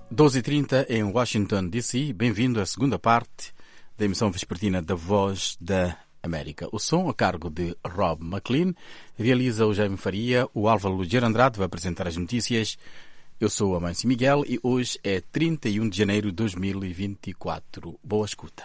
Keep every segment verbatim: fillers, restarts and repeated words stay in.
doze e trinta em Washington, D C. Bem-vindo à segunda parte da emissão vespertina da Voz da América. O som a cargo de Rob McLean, realiza o Jaime Faria, o Álvaro Lugero Andrade vai apresentar as notícias. Eu sou o Amâncio Miguel e hoje é trinta e um de janeiro de dois mil e vinte e quatro. Boa escuta.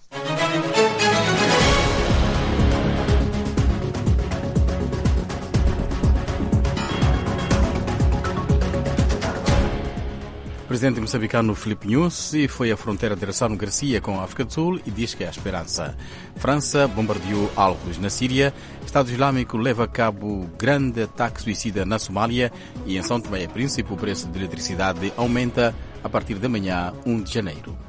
O presidente moçambicano Filipe Nyusi foi à fronteira de Rassano Garcia com a África do Sul e diz que há esperança. França bombardeou alvos na Síria. Estado Islâmico leva a cabo grande ataque suicida na Somália e em São Tomé e Príncipe o preço de eletricidade aumenta a partir de amanhã, primeiro de janeiro.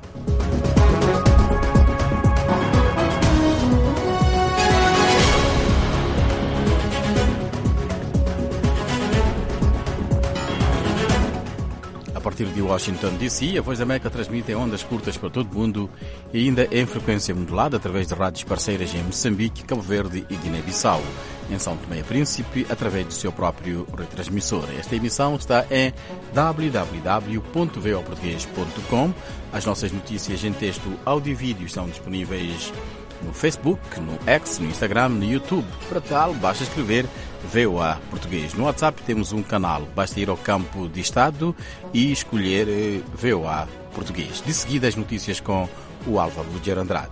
A partir de Washington, D C, a Voz da América transmite em ondas curtas para todo o mundo e ainda em frequência modulada através de rádios parceiras em Moçambique, Cabo Verde e Guiné-Bissau. Em São Tomé e Príncipe, através do seu próprio retransmissor. Esta emissão está em w w w ponto v o português ponto com. As nossas notícias em texto, áudio e vídeo estão disponíveis no Facebook, no X, no Instagram, no YouTube. Para tal, basta escrever V O A Português. No WhatsApp temos um canal. Basta ir ao campo de Estado e escolher V O A Português. De seguida, as notícias com o Álvaro Lugero Andrade.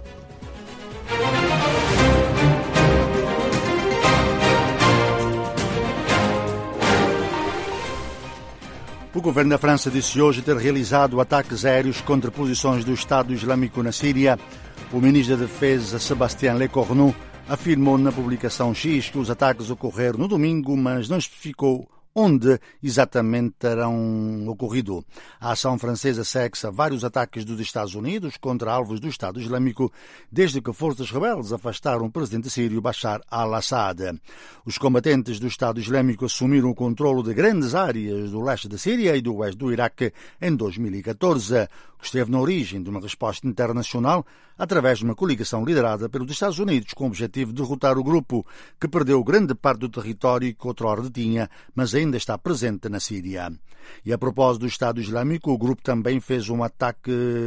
O governo da França disse hoje ter realizado ataques aéreos contra posições do Estado Islâmico na Síria. O ministro da Defesa, Sébastien Lecornu, afirmou na publicação X que os ataques ocorreram no domingo, mas não especificou onde exatamente terão ocorrido. A ação francesa segue-se a vários ataques dos Estados Unidos contra alvos do Estado Islâmico desde que forças rebeldes afastaram o presidente sírio Bashar al-Assad. Os combatentes do Estado Islâmico assumiram o controlo de grandes áreas do leste da Síria e do oeste do Iraque em dois mil e catorze, que esteve na origem de uma resposta internacional através de uma coligação liderada pelos Estados Unidos com o objetivo de derrotar o grupo, que perdeu grande parte do território que outrora detinha, mas ainda está presente na Síria. E a propósito do Estado Islâmico, o grupo também fez um ataque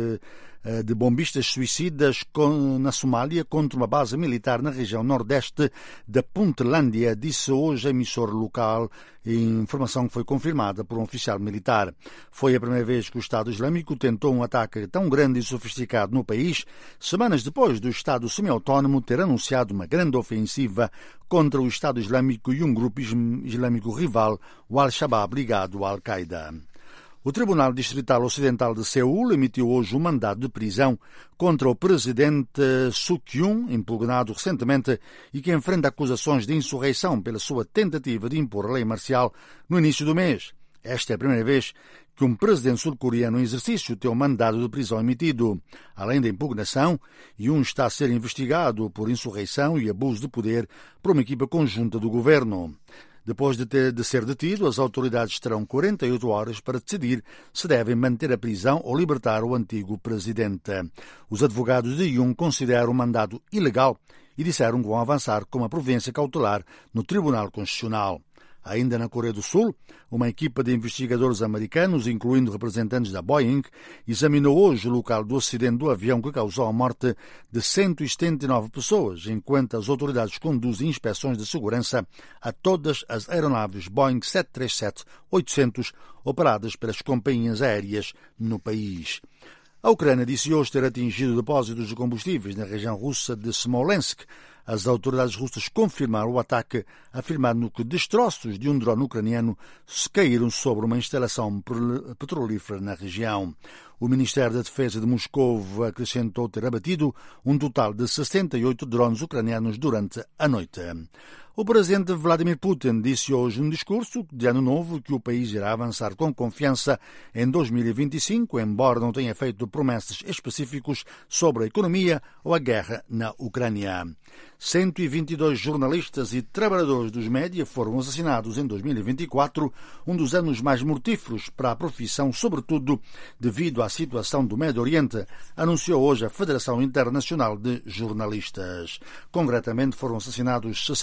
de bombistas suicidas na Somália contra uma base militar na região nordeste da Puntlandia, disse hoje a emissora local, informação que foi confirmada por um oficial militar. Foi a primeira vez que o Estado Islâmico tentou um ataque tão grande e sofisticado no país, semanas depois do Estado semi-autónomo ter anunciado uma grande ofensiva contra o Estado Islâmico e um grupo islâmico rival, o Al-Shabaab, ligado à Al-Qaeda. O Tribunal Distrital Ocidental de Seul emitiu hoje um mandado de prisão contra o presidente Suu Kyi, impugnado recentemente e que enfrenta acusações de insurreição pela sua tentativa de impor a lei marcial no início do mês. Esta é a primeira vez que um presidente sul-coreano em exercício tem um mandado de prisão emitido. Além da impugnação, Yoon está a ser investigado por insurreição e abuso de poder por uma equipa conjunta do governo. Depois de, ter, de ser detido, as autoridades terão quarenta e oito horas para decidir se devem manter a prisão ou libertar o antigo presidente. Os advogados de Yoon consideram o mandado ilegal e disseram que vão avançar com uma providência cautelar no Tribunal Constitucional. Ainda na Coreia do Sul, uma equipa de investigadores americanos, incluindo representantes da Boeing, examinou hoje o local do acidente do avião que causou a morte de cento e setenta e nove pessoas, enquanto as autoridades conduzem inspeções de segurança a todas as aeronaves Boeing sete três sete oitocentos operadas pelas companhias aéreas no país. A Ucrânia disse hoje ter atingido depósitos de combustíveis na região russa de Smolensk. As autoridades russas confirmaram o ataque, afirmando que destroços de um drone ucraniano se caíram sobre uma instalação petrolífera na região. O Ministério da Defesa de Moscou acrescentou ter abatido um total de sessenta e oito drones ucranianos durante a noite. O presidente Vladimir Putin disse hoje num discurso de ano novo que o país irá avançar com confiança em dois mil e vinte e cinco, embora não tenha feito promessas específicas sobre a economia ou a guerra na Ucrânia. cento e vinte e dois jornalistas e trabalhadores dos média foram assassinados em dois mil e vinte e quatro, um dos anos mais mortíferos para a profissão, sobretudo devido à situação do Médio Oriente, anunciou hoje a Federação Internacional de Jornalistas. Concretamente, foram assassinados sessenta e quatro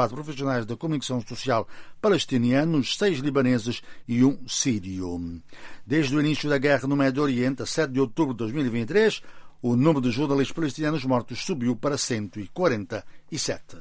quatro profissionais da comunicação social palestinianos, seis libaneses e um sírio. Desde o início da guerra no Médio Oriente, a sete de outubro de dois mil e vinte e três, o número de jornalistas palestinianos mortos subiu para cento e quarenta e sete.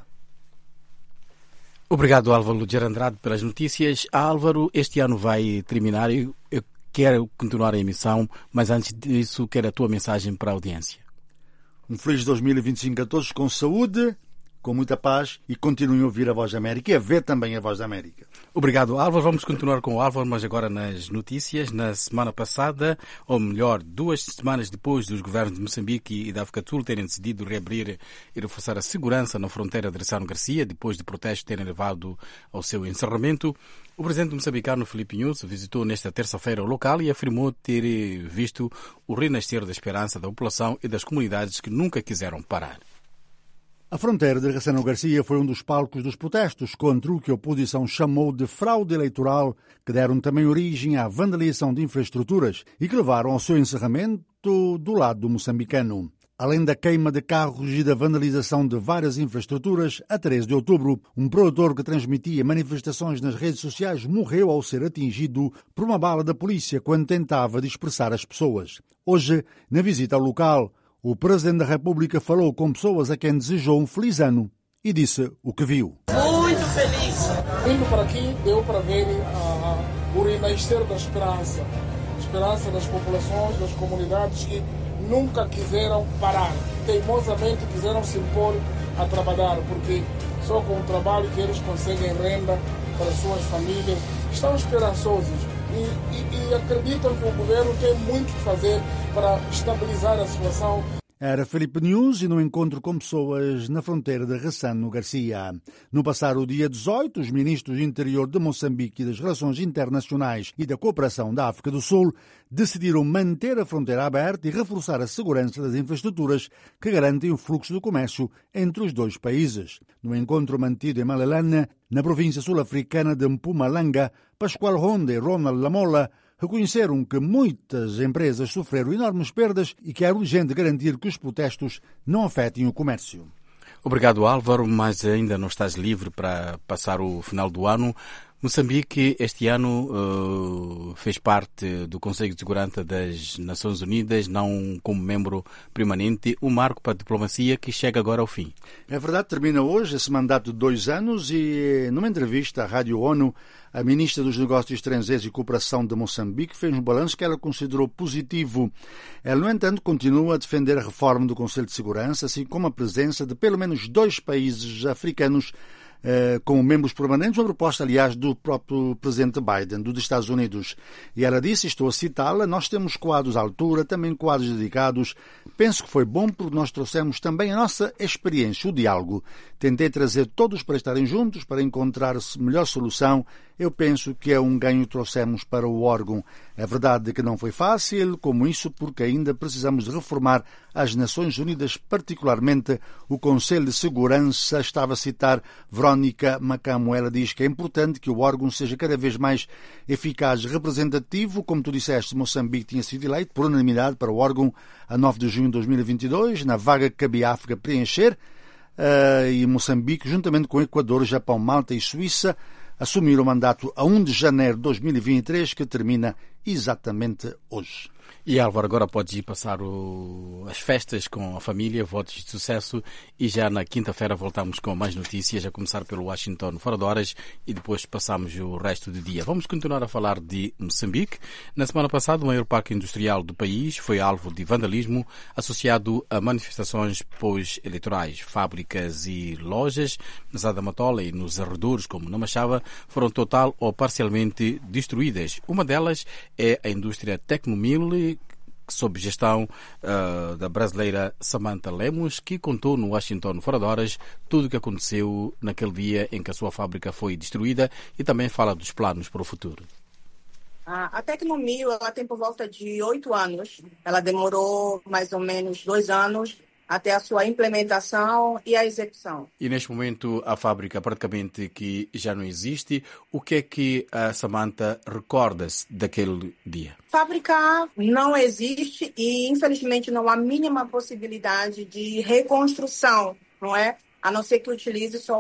Obrigado, Álvaro Luger Andrade, pelas notícias. Álvaro, este ano vai terminar. Eu, eu quero continuar a emissão, mas antes disso, quero a tua mensagem para a audiência. Um feliz dois mil e vinte e cinco a todos, com saúde, com muita paz, e continuem a ouvir a Voz da América e a ver também a Voz da América. Obrigado, Álvaro. Vamos continuar com o Álvaro, mas agora nas notícias. Na semana passada, ou melhor, duas semanas depois dos governos de Moçambique e da África do Sul terem decidido reabrir e reforçar a segurança na fronteira de Ressano Garcia, depois de protestos terem levado ao seu encerramento, o presidente moçambicano Filipe Nunes visitou nesta terça-feira o local e afirmou ter visto o renascer da esperança da população e das comunidades que nunca quiseram parar. A fronteira de Ressano Garcia foi um dos palcos dos protestos contra o que a oposição chamou de fraude eleitoral, que deram também origem à vandalização de infraestruturas e que levaram ao seu encerramento do lado moçambicano. Além da queima de carros e da vandalização de várias infraestruturas, a treze de outubro, um produtor que transmitia manifestações nas redes sociais morreu ao ser atingido por uma bala da polícia quando tentava dispersar as pessoas. Hoje, na visita ao local, o Presidente da República falou com pessoas a quem desejou um feliz ano e disse o que viu. Muito feliz. Vindo para aqui, deu para ver uh, o renascer da esperança. Esperança das populações, das comunidades que nunca quiseram parar. Teimosamente quiseram se impor a trabalhar, porque só com o trabalho que eles conseguem renda para as suas famílias. Estão esperançosos e, e, e acreditam que o governo tem muito que fazer para estabilizar a situação. Era Filipe Nunes e no encontro com pessoas na fronteira de Ressano Garcia. No passado dia dezoito, os ministros do Interior de Moçambique e das Relações Internacionais e da Cooperação da África do Sul decidiram manter a fronteira aberta e reforçar a segurança das infraestruturas que garantem o fluxo do comércio entre os dois países. No encontro mantido em Malelane, na província sul-africana de Mpumalanga, Pascoal Ronda e Ronald Lamola reconheceram que muitas empresas sofreram enormes perdas e que é urgente garantir que os protestos não afetem o comércio. Obrigado, Álvaro, mas ainda não estás livre para passar o final do ano. Moçambique, este ano, uh, fez parte do Conselho de Segurança das Nações Unidas, não como membro permanente, um marco para a diplomacia que chega agora ao fim. É verdade, termina hoje esse mandato de dois anos e, numa entrevista à Rádio ONU, a ministra dos Negócios Estrangeiros e Cooperação de Moçambique fez um balanço que ela considerou positivo. Ela, no entanto, continua a defender a reforma do Conselho de Segurança, assim como a presença de pelo menos dois países africanos Uh, como membros permanentes, uma proposta, aliás, do próprio presidente Biden, dos Estados Unidos. E ela disse, estou a citá-la, nós temos quadros à altura, também quadros dedicados. Penso que foi bom porque nós trouxemos também a nossa experiência, o diálogo. Tentei trazer todos para estarem juntos, para encontrar a melhor solução. Eu penso que é um ganho que trouxemos para o órgão. É verdade que não foi fácil, como isso, porque ainda precisamos de reformar as Nações Unidas, particularmente o Conselho de Segurança. Estava a citar Verónica Macamo. Ela diz que é importante que o órgão seja cada vez mais eficaz e representativo. Como tu disseste, Moçambique tinha sido eleito por unanimidade para o órgão a nove de junho de dois mil e vinte e dois, na vaga que cabia à África preencher. Uh, e Moçambique, juntamente com Equador, Japão, Malta e Suíça, assumiram o mandato a um de janeiro de dois mil e vinte e três, que termina exatamente hoje. E Álvaro, agora podes ir passar o... as festas com a família, votos de sucesso, e já na quinta-feira voltamos com mais notícias, a começar pelo Washington fora de horas e depois passamos o resto do dia. Vamos continuar a falar de Moçambique. Na semana passada, o maior parque industrial do país foi alvo de vandalismo associado a manifestações pós-eleitorais. Fábricas e lojas na Zada Matola e nos arredores, como na Machava, foram total ou parcialmente destruídas. Uma delas é a indústria Tecnomil, sob gestão uh, da brasileira Samantha Lemos, que contou no Washington fora de horas tudo o que aconteceu naquele dia em que a sua fábrica foi destruída e também fala dos planos para o futuro. A Tecnomil, ela tem por volta de oito anos. Ela demorou mais ou menos dois anos até a sua implementação e a execução. E neste momento a fábrica praticamente que já não existe. O que é que a Samantha recorda-se daquele dia? Fábrica não existe e infelizmente não há mínima possibilidade de reconstrução, não é? A não ser que utilize só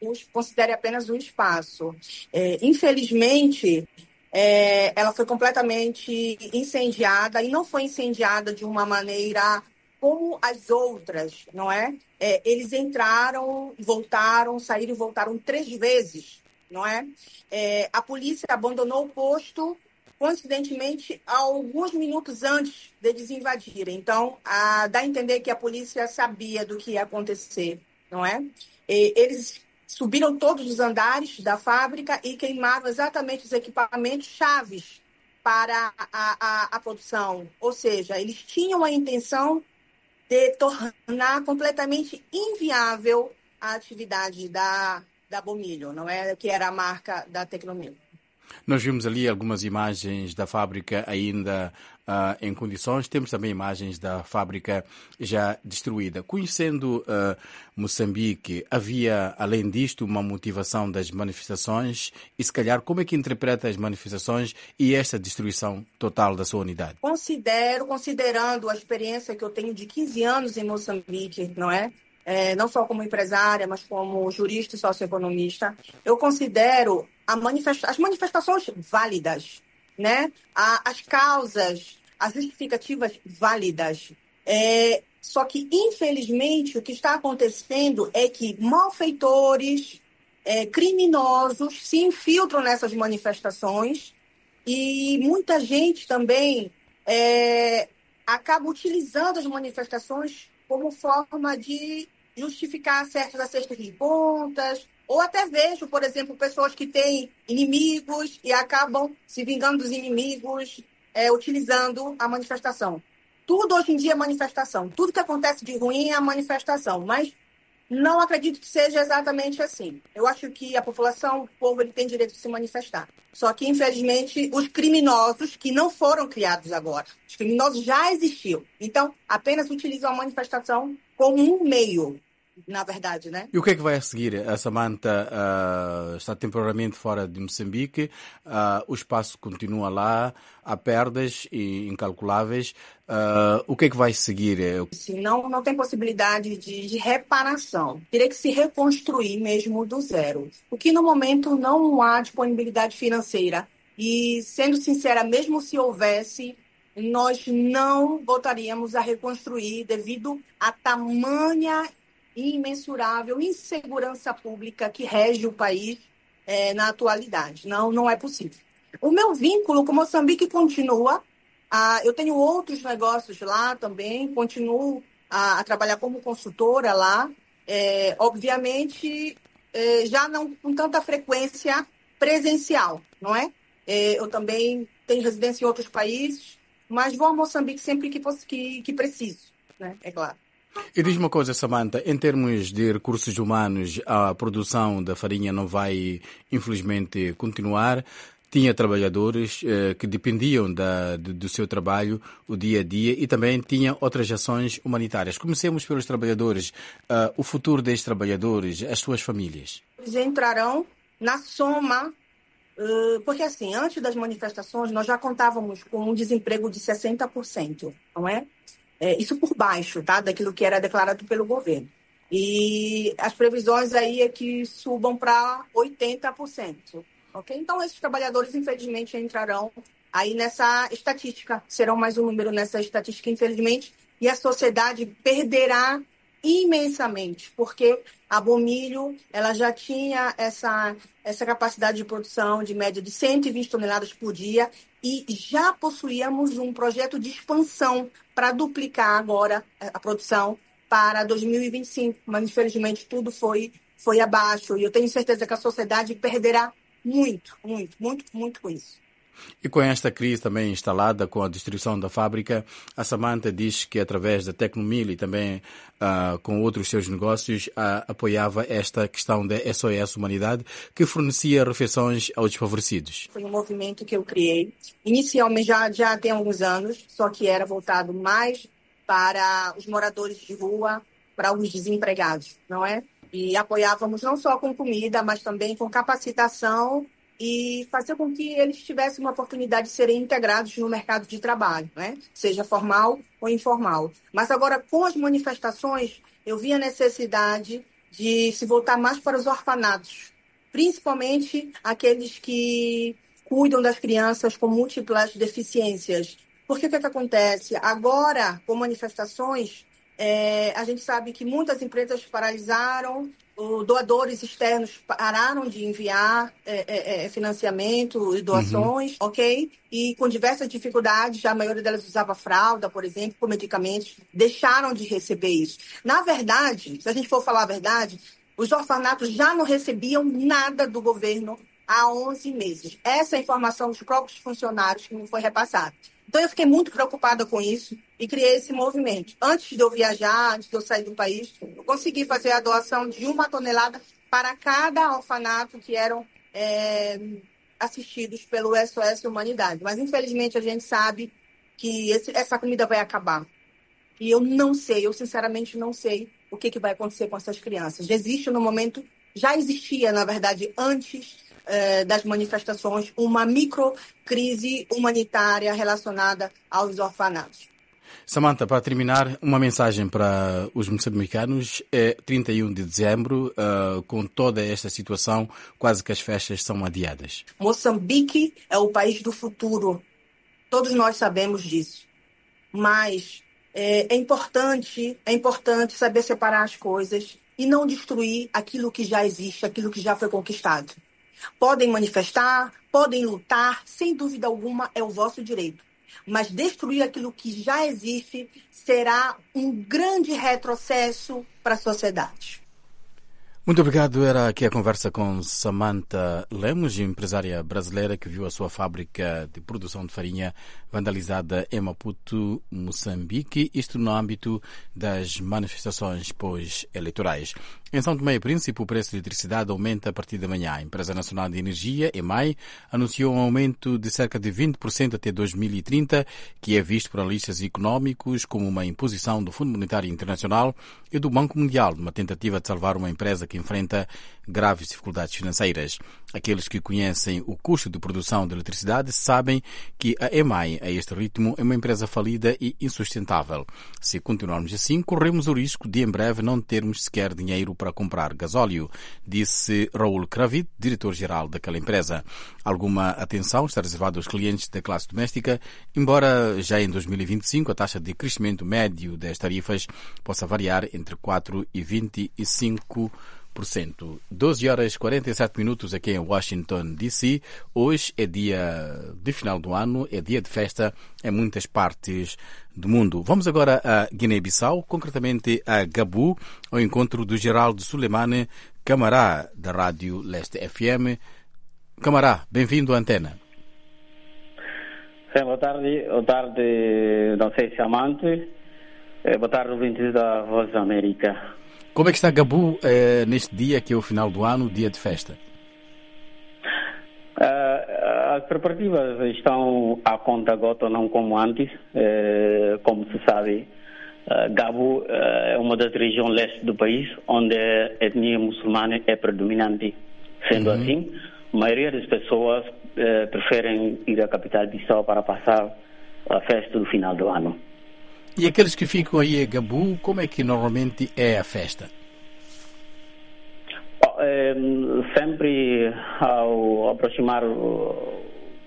os, considere apenas um espaço. É, infelizmente, é, ela foi completamente incendiada, e não foi incendiada de uma maneira como as outras, não é? É, eles entraram, voltaram, saíram e voltaram três vezes, não é? É, a polícia abandonou o posto, coincidentemente, alguns minutos antes deles invadirem. Então, a, dá a entender que a polícia sabia do que ia acontecer, não é? E, eles subiram todos os andares da fábrica e queimaram exatamente os equipamentos chaves para a, a, a produção. Ou seja, eles tinham a intenção de tornar completamente inviável a atividade da, da Bomilho, não é? Que era a marca da Tecnomilho. Nós vimos ali algumas imagens da fábrica ainda uh, em condições. Temos também imagens da fábrica já destruída. Conhecendo uh, Moçambique, havia, além disto, uma motivação das manifestações? E, se calhar, como é que interpreta as manifestações e esta destruição total da sua unidade? Considero, considerando a experiência que eu tenho de quinze anos em Moçambique, não é? É, não só como empresária, mas como jurista e socioeconomista, eu considero a manifesta- as manifestações válidas, né? A, as causas, as justificativas válidas. É, só que, infelizmente, o que está acontecendo é que malfeitores, é, criminosos se infiltram nessas manifestações e muita gente também é, acaba utilizando as manifestações como forma de justificar certos acertos de contas, ou até vejo, por exemplo, pessoas que têm inimigos e acabam se vingando dos inimigos, é, utilizando a manifestação. Tudo hoje em dia é manifestação. Tudo que acontece de ruim é a manifestação, mas não acredito que seja exatamente assim. Eu acho que a população, o povo, ele tem direito de se manifestar. Só que, infelizmente, os criminosos, que não foram criados agora, os criminosos já existiam. Então, apenas utilizam a manifestação como um meio, na verdade, né? E o que é que vai a seguir? A Samantha uh, está temporariamente fora de Moçambique, uh, o espaço continua lá, há perdas incalculáveis. Uh, o que é que vai seguir? Não, não tem possibilidade de, de reparação. Teria que se reconstruir mesmo do zero. O que no momento não há disponibilidade financeira. E, sendo sincera, mesmo se houvesse, nós não voltaríamos a reconstruir devido à tamanha imensurável insegurança pública que rege o país é, na atualidade. Não, não é possível. O meu vínculo com Moçambique continua. Ah, eu tenho outros negócios lá também, continuo a, a trabalhar como consultora lá. É, obviamente, é, já não com tanta frequência presencial, não é? É, eu também tenho residência em outros países, mas vou a Moçambique sempre que, que, que preciso, né? É claro. E diz uma coisa, Samantha, em termos de recursos humanos, a produção da farinha não vai, infelizmente, continuar. Tinha trabalhadores eh, que dependiam da, do, do seu trabalho, o dia a dia, e também tinha outras ações humanitárias. Comecemos pelos trabalhadores. Uh, o futuro destes trabalhadores, as suas famílias? Eles entrarão na soma, uh, porque assim, antes das manifestações, nós já contávamos com um desemprego de sessenta por cento, não é? É, isso por baixo, tá? Daquilo que era declarado pelo governo. E as previsões aí é que subam para oitenta por cento. Okay? Então, esses trabalhadores, infelizmente, entrarão aí nessa estatística. Serão mais um número nessa estatística, infelizmente. E a sociedade perderá imensamente, porque a Bomilho ela já tinha essa, essa capacidade de produção de média de cento e vinte toneladas por dia e já possuíamos um projeto de expansão para duplicar agora a produção para dois mil e vinte e cinco, mas infelizmente tudo foi, foi abaixo e eu tenho certeza que a sociedade perderá muito, muito, muito, muito com isso. E com esta crise também instalada, com a destruição da fábrica, a Samantha diz que através da Tecnomilho e também uh, com outros seus negócios uh, apoiava esta questão da S O S Humanidade, que fornecia refeições aos desfavorecidos. Foi um movimento que eu criei, inicialmente já, já tem alguns anos, só que era voltado mais para os moradores de rua, para os desempregados, não é? E apoiávamos não só com comida, mas também com capacitação e fazer com que eles tivessem uma oportunidade de serem integrados no mercado de trabalho, né? Seja formal ou informal. Mas agora, com as manifestações, eu vi a necessidade de se voltar mais para os orfanatos, principalmente aqueles que cuidam das crianças com múltiplas deficiências. Porque o que, é que acontece? Agora, com manifestações, é, a gente sabe que muitas empresas paralisaram, os doadores externos pararam de enviar é, é, financiamento e doações, uhum. ok? E com diversas dificuldades, já a maioria delas usava fralda, por exemplo, com medicamentos, deixaram de receber isso. Na verdade, se a gente for falar a verdade, os orfanatos já não recebiam nada do governo há onze meses. Essa é a informação dos próprios funcionários que me foi repassada. Então, eu fiquei muito preocupada com isso e criei esse movimento. Antes de eu viajar, antes de eu sair do país, eu consegui fazer a doação de uma tonelada para cada orfanato que eram é, assistidos pelo S O S Humanidade. Mas, infelizmente, a gente sabe que esse, essa comida vai acabar. E eu não sei, eu sinceramente não sei o que, que vai acontecer com essas crianças. Já existe no momento, já existia, na verdade, antes das manifestações, uma microcrise humanitária relacionada aos orfanatos. Samantha, para terminar, uma mensagem para os moçambicanos. É trinta e um de dezembro, uh, com toda esta situação, quase que as festas são adiadas. Moçambique é o país do futuro. Todos nós sabemos disso. Mas é, é importante, é importante saber separar as coisas e não destruir aquilo que já existe, aquilo que já foi conquistado. Podem manifestar, podem lutar, sem dúvida alguma é o vosso direito. Mas destruir aquilo que já existe será um grande retrocesso para a sociedade. Muito obrigado. Era aqui a conversa com Samantha Lemos, empresária brasileira que viu a sua fábrica de produção de farinha vandalizada em Maputo, Moçambique, isto no âmbito das manifestações pós-eleitorais. Em São Tomé e Príncipe, o preço de eletricidade aumenta a partir de amanhã. A Empresa Nacional de Energia, EMAI, anunciou um aumento de cerca de vinte por cento até dois mil e trinta, que é visto por analistas económicos como uma imposição do Fundo Monetário Internacional e do Banco Mundial, numa tentativa de salvar uma empresa que enfrenta graves dificuldades financeiras. Aqueles que conhecem o custo de produção de eletricidade sabem que a EMAI, a este ritmo, é uma empresa falida e insustentável. Se continuarmos assim, corremos o risco de em breve não termos sequer dinheiro para comprar gasóleo, disse Raul Kravit, diretor-geral daquela empresa. Alguma atenção está reservada aos clientes da classe doméstica, embora já em dois mil e vinte e cinco a taxa de crescimento médio das tarifas possa variar entre quatro e vinte e cinco por cento. doze horas e quarenta e sete minutos aqui em Washington, D C. Hoje é dia de final do ano, é dia de festa em muitas partes do mundo. Vamos agora a Guiné-Bissau, concretamente a Gabu, ao encontro do Geraldo Sulemane, Camará da Rádio Leste F M. Camará, bem-vindo à antena. Sim, boa tarde. Boa tarde, não sei se é amante. Boa tarde, ouvintes da Voz da América. Como é que está Gabu eh, neste dia, que é o final do ano, dia de festa? Uh, as preparativas estão à conta gota, não como antes. Uh, como se sabe, uh, Gabu uh, é uma das regiões leste do país, onde a etnia muçulmana é predominante. Sendo uhum. assim, a maioria das pessoas uh, preferem ir à capital de Bissau para passar a festa do final do ano. E aqueles que ficam aí em Gabu, como é que normalmente é a festa? Oh, é, sempre ao aproximar uh,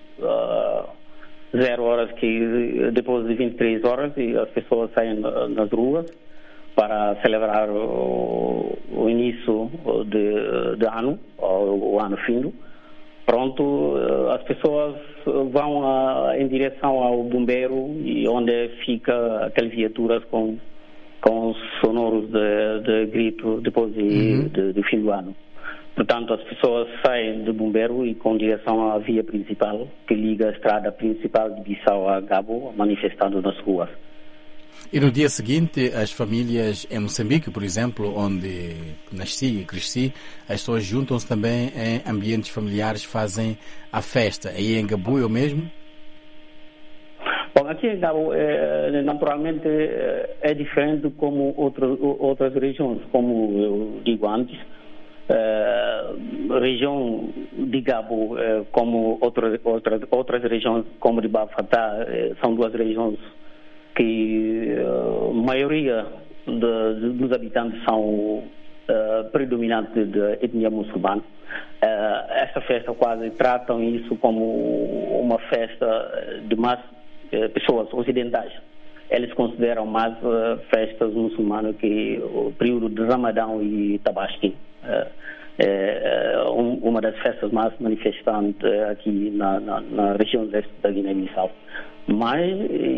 zero horas, que depois de vinte e três horas, e as pessoas saem nas ruas para celebrar o, o início de, de ano, o, o ano fim. Pronto, as pessoas vão a, em direção ao bombeiro, e onde fica aquelas viaturas com, com sonoros de, de grito depois de, uhum. de, de fim do ano. Portanto, as pessoas saem do bombeiro e com direção à via principal, que liga a estrada principal de Bissau a Gabo, manifestando nas ruas. E no dia seguinte, as famílias em Moçambique, por exemplo, onde nasci e cresci, as pessoas juntam-se também em ambientes familiares, fazem a festa. Aí em Gabu é o mesmo? Bom, aqui em Gabu, é, naturalmente, é diferente como outras, outras regiões. Como eu digo antes, é, a região de Gabu, é, como outras, outras, outras regiões, como de Bafatá, é, são duas regiões que a maioria de, de, dos habitantes são uh, predominante da etnia muçulmana. Uh, esta festa quase tratam isso como uma festa de mais uh, pessoas ocidentais. Eles consideram mais uh, festas muçulmanas que o período de Ramadão e Tabaski. Uh, é um, uma das festas mais manifestantes uh, aqui na, na, na região leste da Guiné-Bissau. Mas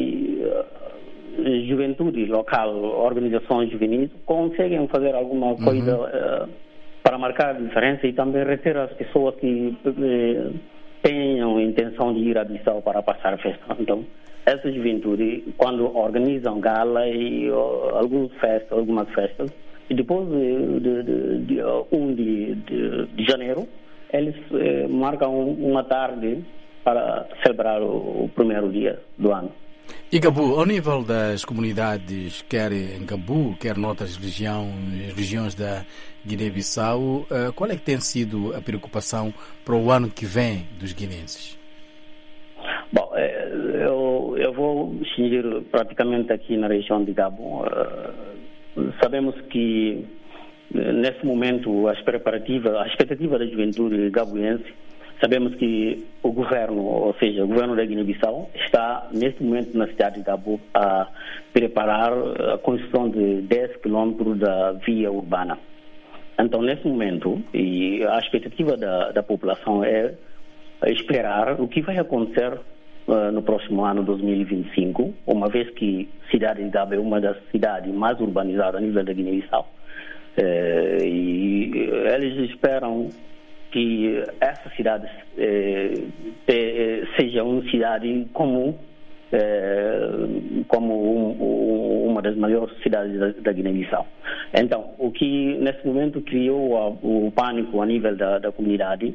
uh, juventude local, organizações juvenis conseguem fazer alguma coisa uhum. uh, para marcar a diferença e também reter as pessoas que uh, tenham intenção de ir a Bissau para passar a festa. Então, essa juventude, quando organizam gala e uh, algumas festas, algumas festas, e depois de, de, de, de um de, de, de janeiro, eles uh, marcam uma tarde para celebrar o, o primeiro dia do ano. E Gabu, ao nível das comunidades, quer em Gabu, quer noutras região, regiões da Guiné-Bissau, qual é que tem sido a preocupação para o ano que vem dos guineenses? Bom, eu, eu vou cingir praticamente aqui na região de Gabu. Sabemos que nesse momento as preparativas, a expectativa da juventude gabuense, sabemos que o governo, ou seja, o governo da Guiné-Bissau, está neste momento na cidade de Gabu a preparar a construção de dez quilômetros da via urbana. Então, nesse momento, e a expectativa da, da população é esperar o que vai acontecer uh, no próximo ano, dois mil e vinte e cinco, uma vez que a cidade de Gabu é uma das cidades mais urbanizadas a nível da Guiné-Bissau. Uh, e eles esperam que essa cidade eh, eh, seja uma cidade comum, eh, como um, um, uma das maiores cidades da, da Guiné-Bissau. Então, o que nesse momento criou a, o pânico a nível da, da comunidade,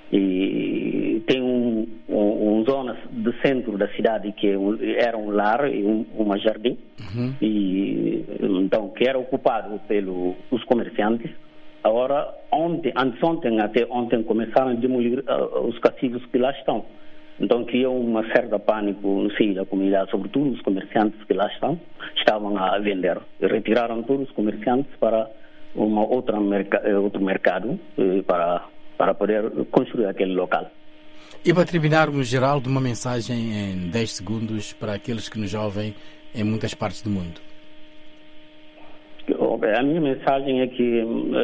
e tem um, um, um zona do centro da cidade que era um lar e um, uma jardim, uhum. e então que era ocupado pelos comerciantes. Agora, ontem, antes ontem, até ontem, começaram a demolir uh, os cassivos que lá estão. Então, criou uma certa pânico no seio da comunidade, sobretudo os comerciantes que lá estão, estavam a vender. E retiraram todos os comerciantes para uma outra merc- outro mercado, uh, para, para poder construir aquele local. E para terminarmos, Geraldo, uma mensagem em dez segundos para aqueles que nos ouvem em muitas partes do mundo. A minha mensagem é que,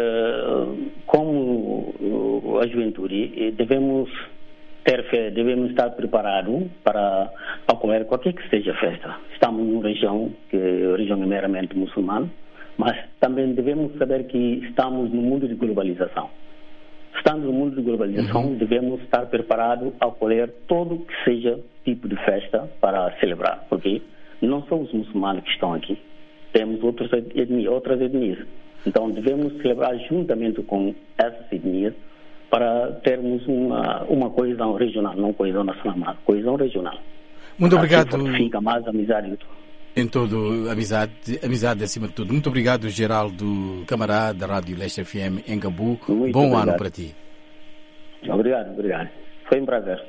como a juventude, devemos ter fé, devemos estar preparados para acolher qualquer que seja festa. Estamos numa região que a região é meramente muçulmana, mas também devemos saber que estamos no mundo de globalização. Estando no mundo de globalização, uhum. devemos estar preparados a acolher todo que seja tipo de festa para celebrar, porque não são os muçulmanos que estão aqui. Temos outras etnias, outras etnias. Então, devemos celebrar juntamente com essas etnias para termos uma, uma coesão regional, não coesão nacional, mas coesão regional. Muito obrigado. Assim fica mais amizade. Em todo, amizade, amizade acima de tudo. Muito obrigado, Geraldo Camará, da Rádio Leste F M em Gabu. Muito Bom obrigado. Ano para ti. Obrigado, obrigado. Foi um prazer.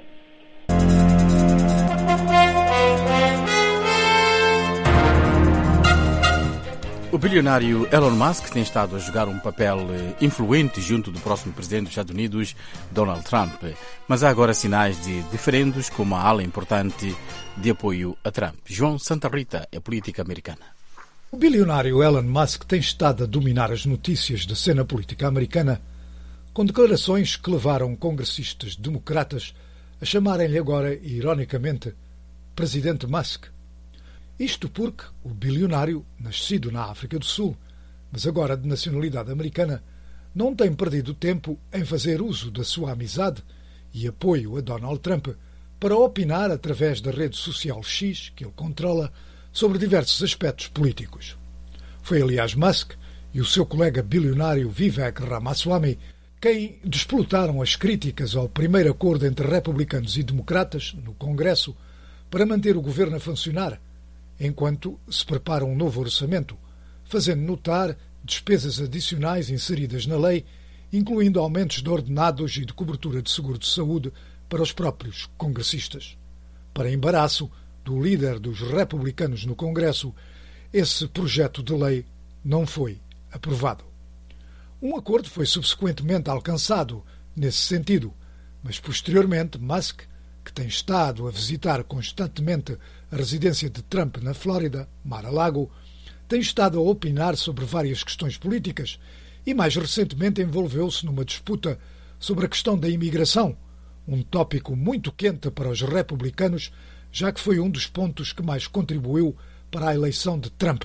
O bilionário Elon Musk tem estado a jogar um papel influente junto do próximo presidente dos Estados Unidos, Donald Trump. Mas há agora sinais de diferendos com uma ala importante de apoio a Trump. João Santa Rita é política americana. O bilionário Elon Musk tem estado a dominar as notícias da cena política americana, com declarações que levaram congressistas democratas a chamarem-lhe agora, ironicamente, Presidente Musk. Isto porque o bilionário, nascido na África do Sul, mas agora de nacionalidade americana, não tem perdido tempo em fazer uso da sua amizade e apoio a Donald Trump para opinar através da rede social X, que ele controla, sobre diversos aspectos políticos. Foi, aliás, Musk e o seu colega bilionário Vivek Ramaswamy quem despoletaram as críticas ao primeiro acordo entre republicanos e democratas no Congresso para manter o governo a funcionar, enquanto se prepara um novo orçamento, fazendo notar despesas adicionais inseridas na lei, incluindo aumentos de ordenados e de cobertura de seguro de saúde para os próprios congressistas. Para embaraço do líder dos republicanos no Congresso, esse projeto de lei não foi aprovado. Um acordo foi subsequentemente alcançado nesse sentido, mas posteriormente Musk, que tem estado a visitar constantemente a residência de Trump na Flórida, Mar-a-Lago, tem estado a opinar sobre várias questões políticas e mais recentemente envolveu-se numa disputa sobre a questão da imigração, um tópico muito quente para os republicanos, já que foi um dos pontos que mais contribuiu para a eleição de Trump.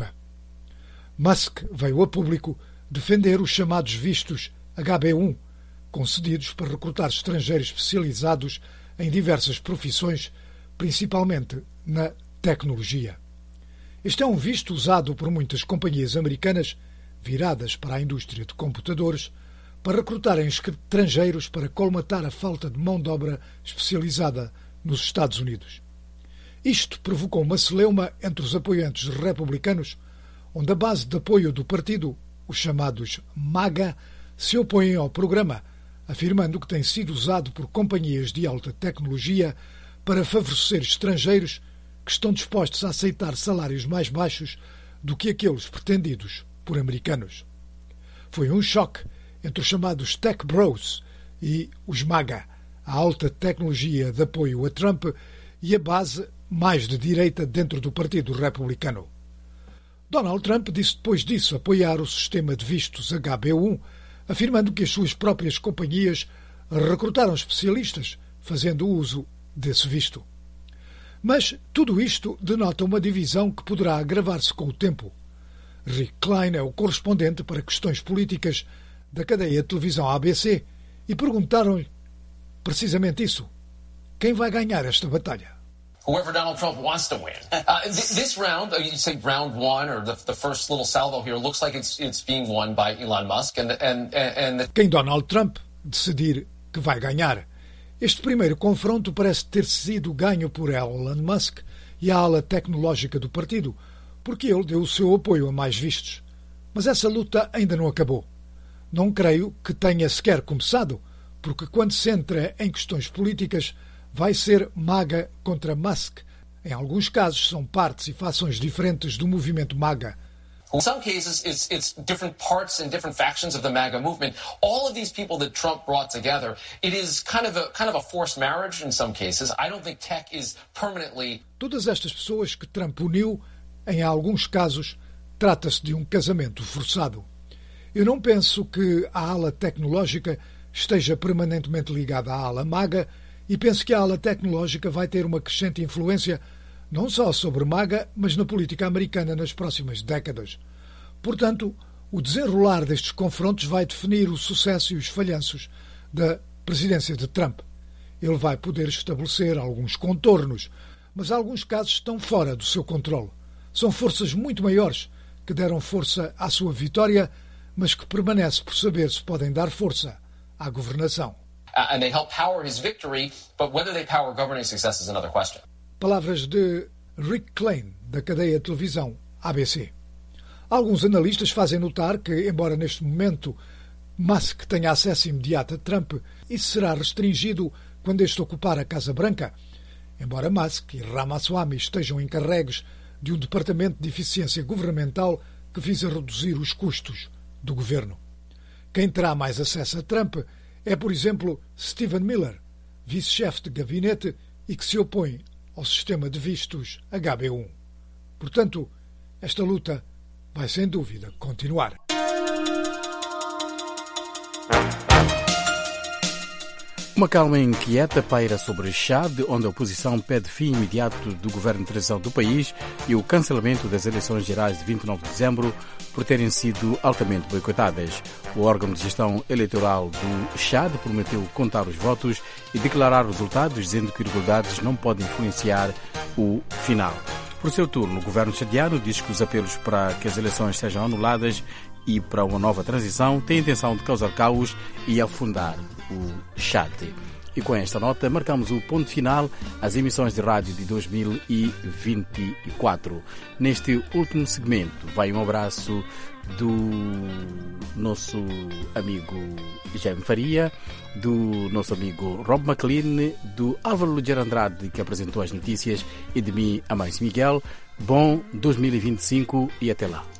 Musk veio a público defender os chamados vistos H B um, concedidos para recrutar estrangeiros especializados em diversas profissões, principalmente na tecnologia. Este é um visto usado por muitas companhias americanas viradas para a indústria de computadores para recrutarem estrangeiros para colmatar a falta de mão de obra especializada nos Estados Unidos. Isto provocou uma celeuma entre os apoiantes republicanos, onde a base de apoio do partido, os chamados MAGA, se opõem ao programa, afirmando que tem sido usado por companhias de alta tecnologia para favorecer estrangeiros que estão dispostos a aceitar salários mais baixos do que aqueles pretendidos por americanos. Foi um choque entre os chamados Tech Bros e os MAGA, a alta tecnologia de apoio a Trump e a base mais de direita dentro do Partido Republicano. Donald Trump disse depois disso apoiar o sistema de vistos H B um, afirmando que as suas próprias companhias recrutaram especialistas fazendo uso desse visto. Mas tudo isto denota uma divisão que poderá agravar-se com o tempo. Rick Klein é o correspondente para questões políticas da cadeia de televisão A B C e perguntaram-lhe precisamente isso. Quem vai ganhar esta batalha? Whoever Donald Trump wants to win. Uh, th- this round, uh, you say round one, or the, the first little salvo here, looks like it's it's being won by Elon Musk. And and and the... Quem Donald Trump decidir que vai ganhar. Este primeiro confronto parece ter sido ganho por Elon Musk e a ala tecnológica do partido, porque ele deu o seu apoio a mais vistos. Mas essa luta ainda não acabou. Não creio que tenha sequer começado, porque quando se entra em questões políticas, vai ser MAGA contra Musk. Em alguns casos, são partes e fações diferentes do movimento MAGA. In some cases, it's it's different parts and different factions of the MAGA movement. All of these people that Trump brought together, it is kind of a kind of a forced marriage in some cases. I don't think tech is permanently. Todas estas pessoas que Trump uniu, em alguns casos, trata-se de um casamento forçado. Eu não penso que a ala tecnológica esteja permanentemente ligada à ala MAGA e penso que a ala tecnológica vai ter uma crescente influência não só sobre MAGA, mas na política americana nas próximas décadas. Portanto, o desenrolar destes confrontos vai definir o sucesso e os falhanços da presidência de Trump. Ele vai poder estabelecer alguns contornos, mas alguns casos estão fora do seu controle. São forças muito maiores que deram força à sua vitória, mas que permanece por saber se podem dar força à governação. Uh, and they help power his victory, but whether they power governing success is another question. Palavras de Rick Klein, da cadeia de televisão A B C. Alguns analistas fazem notar que, embora neste momento Musk tenha acesso imediato a Trump, isso será restringido quando este ocupar a Casa Branca, embora Musk e Ramaswamy estejam encarregues de um departamento de eficiência governamental que visa reduzir os custos do governo. Quem terá mais acesso a Trump é, por exemplo, Stephen Miller, vice-chefe de gabinete e que se opõe ao sistema de vistos H B um. Portanto, esta luta vai sem dúvida continuar. Uma calma inquieta paira sobre Chad, onde a oposição pede fim imediato do governo de transição do país e o cancelamento das eleições gerais de vinte e nove de dezembro por terem sido altamente boicotadas. O órgão de gestão eleitoral do Chad prometeu contar os votos e declarar os resultados, dizendo que irregularidades não podem influenciar o final. Por seu turno, o governo chadiano diz que os apelos para que as eleições sejam anuladas e para uma nova transição têm a intenção de causar caos e afundar o Chad. E com esta nota marcamos o ponto final às emissões de rádio de dois mil e vinte e quatro. Neste último segmento vai um abraço do nosso amigo Jaime Faria, do nosso amigo Rob McLean, do Álvaro Luger Andrade, que apresentou as notícias, e de mim, Amâncio Miguel. Bom dois mil e vinte e cinco e até lá.